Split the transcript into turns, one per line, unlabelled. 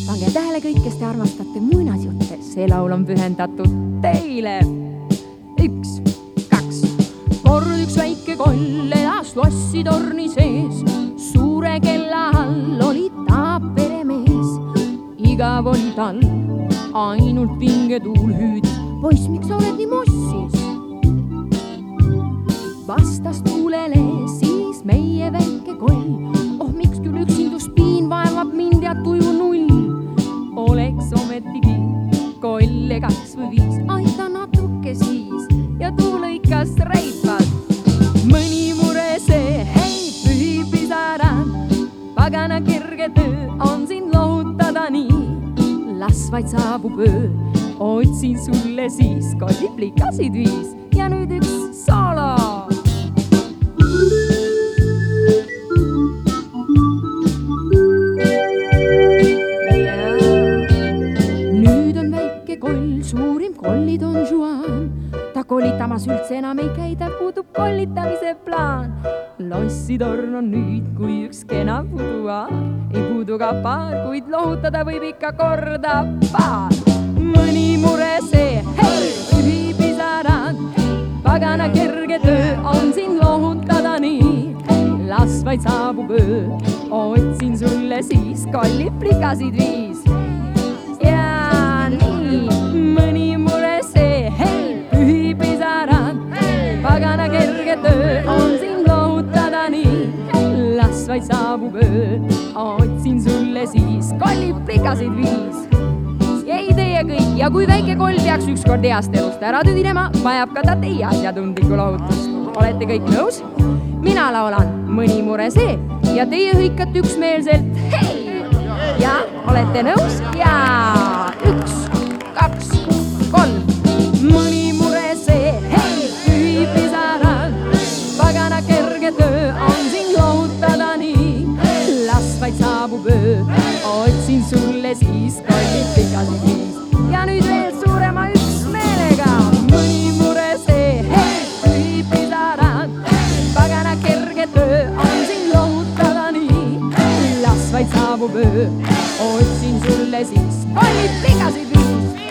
Pange tähele kõik, kes te armastate muinasjutte, see laul on pühendatud teile. 1, 2. Kord üks väike koll elas lossitorni sees, suure kella all oli ta peremees. Igav oli tal, ainult pingetuul hüüdis, poiss, miks sa oled nii mossis? Vastas tuulele siis meie väike koll, oh miks küll üksinduspiin vaevab mind ja tuju null. Oleks ometigi kolle 2 või 5, aita natuke siis ja tuu lõikas reipalt. Mõni mure see, hei pühi pisarad, pagana kerge töö on sind lohutada nii. Las vaid saabub öö, otsin sulle siis kolliplikasid 5 ja nüüd üks soolo. Suurim kolli Don Juan, ta kollitamas üldse enam ei käi, ta puudub kollitamise plaan. Lossitorn on nüüd kui üks kena puduaar, ei puudu ka paar, kuid lohutada võib ikka korda paar. Mõni mure see, hei, pühi pisarad, pagana kerge töö on siin lohutada nii. Las vaid saabub öö, otsin sulle siis kolliplikasid 5. Ja nii, mõni mure see, hei, pühi pisarad, pagana kerge töö on siin lohutada nii. Las vaid saabub öö, otsin sulle siis kolliplikasid 5. Ei teie kõik ja kui väike koll peaks ükskord heast elust ära tüdinema, vajab ka ta teie asjatundlikku lohutust. Olete kõik nõus? Mina laulan mõni mure see ja teie hõikate üksmeelselt hei! Ja olete nõus? Ja 1, 2, 3. Mõni mure see, hei, pühi pisarad, pagana kerge töö on siin lohutada nii. Las vaid saabub öö, otsin sulle siis kolliplikasid 5. Ja nüüd veel suurema üksmeelega. Mõni mure see, hei, pühi pisarad, pagana kerge töö on siin lohutada nii. Las vaid saabub öö, otsin sulle siis kolliplikasid 5.